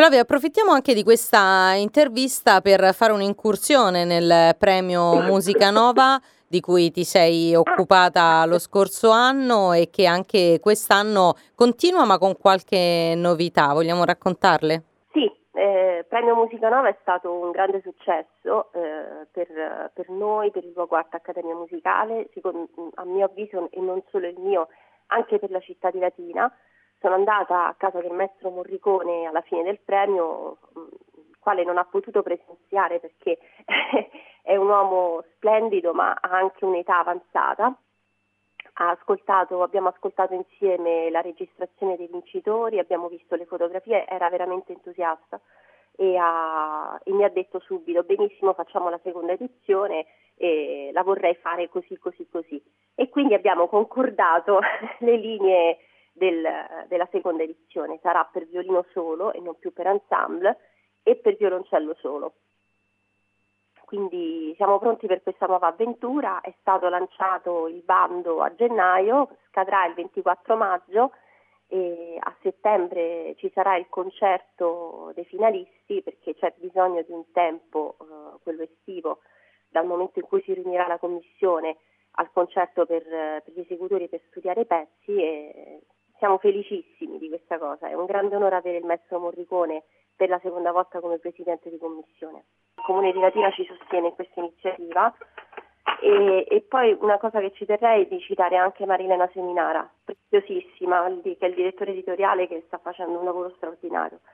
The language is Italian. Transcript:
Flavia, approfittiamo anche di questa intervista per fare un'incursione nel premio Musica Nova di cui ti sei occupata lo scorso anno e che anche quest'anno continua ma con qualche novità. Vogliamo raccontarle? Sì, Premio Musica Nova è stato un grande successo per noi, per il luogo Arte Accademia Musicale, a mio avviso e non solo il mio, anche per la città di Latina. Sono andata a casa del maestro Morricone alla fine del premio, il quale non ha potuto presenziare perché è un uomo splendido ma ha anche un'età avanzata. Abbiamo ascoltato insieme la registrazione dei vincitori, abbiamo visto le fotografie, era veramente entusiasta e mi ha detto subito: benissimo, facciamo la seconda edizione e la vorrei fare così, così, così. E quindi abbiamo concordato le linee della seconda edizione. Sarà per violino solo e non più per ensemble e per violoncello solo. Quindi siamo pronti per questa nuova avventura. È stato lanciato il bando a gennaio, scadrà il 24 maggio e a settembre ci sarà il concerto dei finalisti, perché c'è bisogno di un tempo, quello estivo, dal momento in cui si riunirà la commissione al concerto per gli esecutori per studiare i pezzi, e siamo felicissimi di questa cosa. È un grande onore avere il maestro Morricone per la seconda volta come presidente di commissione. Il Comune di Latina ci sostiene in questa iniziativa e poi una cosa che ci terrei è di citare anche Marilena Seminara, preziosissima, che è il direttore editoriale, che sta facendo un lavoro straordinario.